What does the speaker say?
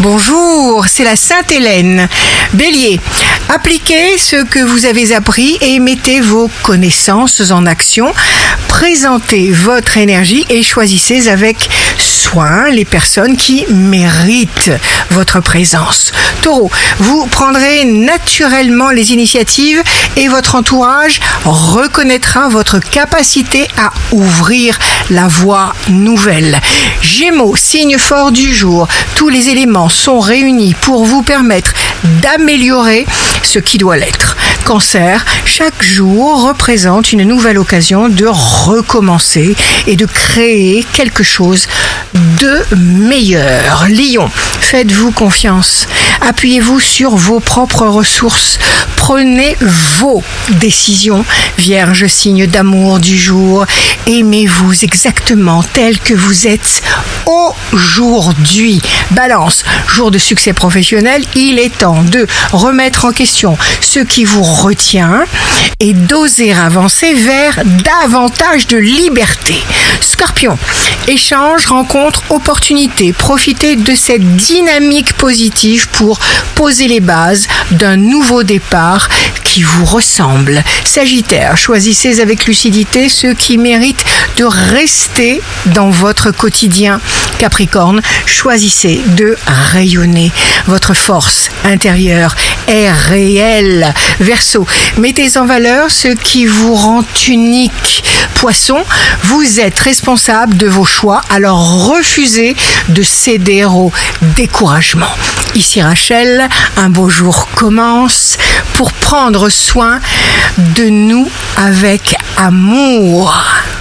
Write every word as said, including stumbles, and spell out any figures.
Bonjour, c'est la Sainte Hélène. Bélier, appliquez ce que vous avez appris et mettez vos connaissances en action. Présentez votre énergie et choisissez avec soin les personnes qui méritent votre présence. Taureau, vous prendrez naturellement les initiatives et votre entourage reconnaîtra votre capacité à ouvrir la voie nouvelle. Gémeaux, signe fort du jour, tous les éléments sont réunis pour vous permettre d'améliorer ce qui doit l'être. Cancer, chaque jour représente une nouvelle occasion de recommencer et de créer quelque chose de meilleur. Lion, faites-vous confiance. Appuyez-vous sur vos propres ressources. Prenez vos décisions. Vierge, signe d'amour du jour. Aimez-vous exactement tel que vous êtes aujourd'hui. Balance, jour de succès professionnel, il est temps de remettre en question ce qui vous retient et d'oser avancer vers davantage de liberté. Scorpion, échange, rencontre, opportunité. Profitez de cette dynamique positive pour poser les bases d'un nouveau départ qui vous ressemble. Sagittaire, choisissez avec lucidité ce qui mérite de rester dans votre quotidien. Capricorne, choisissez de rayonner. Votre force intérieure est réelle. Verseau, mettez en valeur ce qui vous rend unique. Poisson, vous êtes responsable de vos choix, alors refusez de céder au découragement. Ici Rachel, un beau jour commence pour prendre soin de nous avec amour.